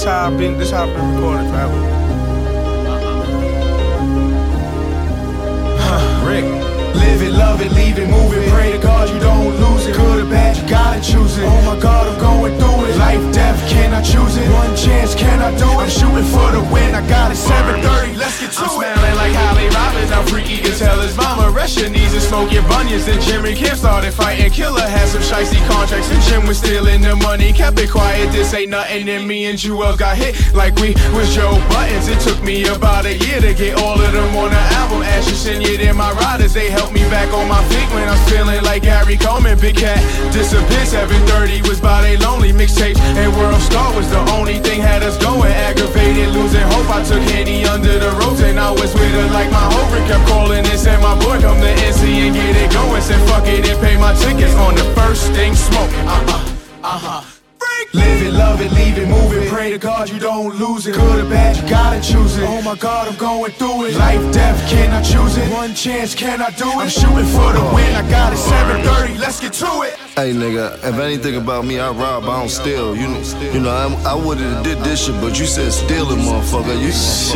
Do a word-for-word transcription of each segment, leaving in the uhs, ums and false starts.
this how I've been, this how I've been recording forever. Huh, Rick. Live it, love it, leave it, move it. Pray to God you don't lose it. Good or bad, you gotta choose it. Oh my God, I'm going through it. Life, death, can I choose it? One chance, can I do it? I'm shooting for the win. I got it, seven thirty, let's get to I'm it. smelling like Holly Robbins. Now Freaky can tell his mama rest your knees and smoke your bunions. Then Jimmy Kim started fighting. Killer had some shicey contracts and Jim was stealing the money. Kept it quiet, this ain't nothing. And me and Jewel got hit like we was Joe Buttons. It took me about a year to get all of them on the album. Ashes and yet in my riders, they helped me back on my feet when I'm feeling like Gary Coleman. Big Cat disappeared. seven thirty was by they lonely mixtapes, and World Star was the only thing had us going. Aggravated, losing hope. I took Henny under the ropes and I was with her like my hope. Kept calling and said my boy come to N C and get it going. Said fuck it and pay my tickets on the first thing smoking. Uh uh, uh huh. Live it, love it, leave it, move it. Pray to God you don't lose it. Good or bad, you gotta choose it. Oh my God, I'm going through it. Life, death, can I choose it? One chance, can I do it? I'm shooting for the win. I got it, seven thirty, let's get to it. Hey nigga, if anything about me, I rob, I don't steal. You know, you know, I'm, I would've did this shit, but you said stealing, motherfucker. You,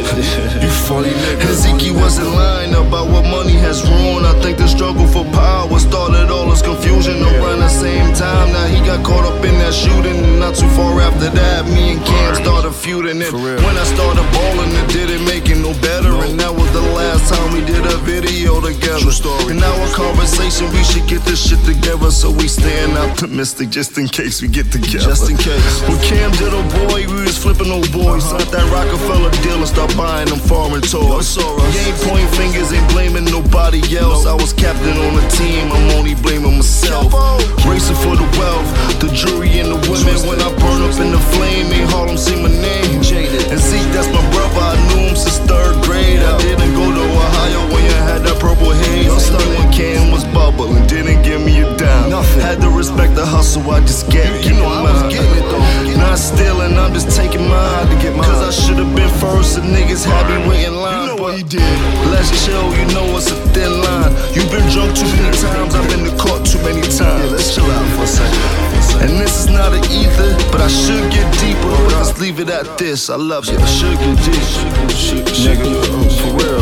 you funny nigga. Ezekiel wasn't lying about what money has ruined. I think the struggle for power started all this confusion around the same time. Now he got caught up in that shooting, and not too far after that, me and Cam started feuding. And when I started balling, it didn't make it no better. And that was the last time we did a video together. And now a conversation, we should get this shit together, so we staying optimistic just in case we get together. Just in case. When Cam did a boy, we was flipping old boys. Signed that Rockefeller deal and start buying them foreign toys. You ain't pointing fingers, ain't blaming nobody else. I was captain on the team, I'm only blaming myself. Racing for the wealth, the jewelry and the women. When I burn up in the flame, ain't Harlem see my name. And Zeke, that's my brother, I knew him since third grade. I didn't go to Ohio when you had that purple haze. Started when Cam was bubbling, didn't give me a dime. Had to respect the hustle, I just get it. You know I was getting it though. Not stealing, I'm just taking mine to get mine. Cause I should've been first, and niggas had me waiting line. You know what he did. Let's chill, you know it's a thin line. You've been drunk too many times, I've been to court too many times. Yeah, let's chill out for a second. And this is not an ether, but I should get deeper. Let's leave it at this, I love you. I should get deep. Shit, nigga, for real.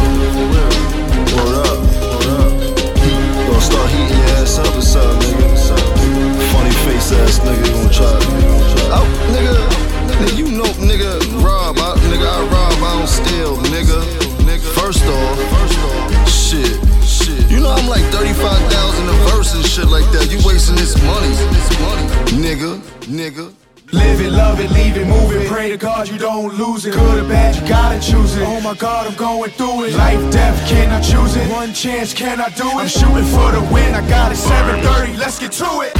Word up, word up. Gonna start heating your ass up or something, nigga. Funny face ass nigga, you gonna try to. Oh, nigga, nigga, you know, nigga, rob, I, nigga, I rob, I don't steal, nigga. First off, shit, shit. You know I'm like thirty-five thousand a verse and shit like that. You wasting this money, nigga, nigga. Live it, love it, leave it, move it. Pray to God you don't lose it. Good or bad, you gotta choose it. Oh my God, I'm going through it. Life, death, can I choose it? One chance, can I do it? I'm shooting for the win. I got it, seven thirty, let's get to it.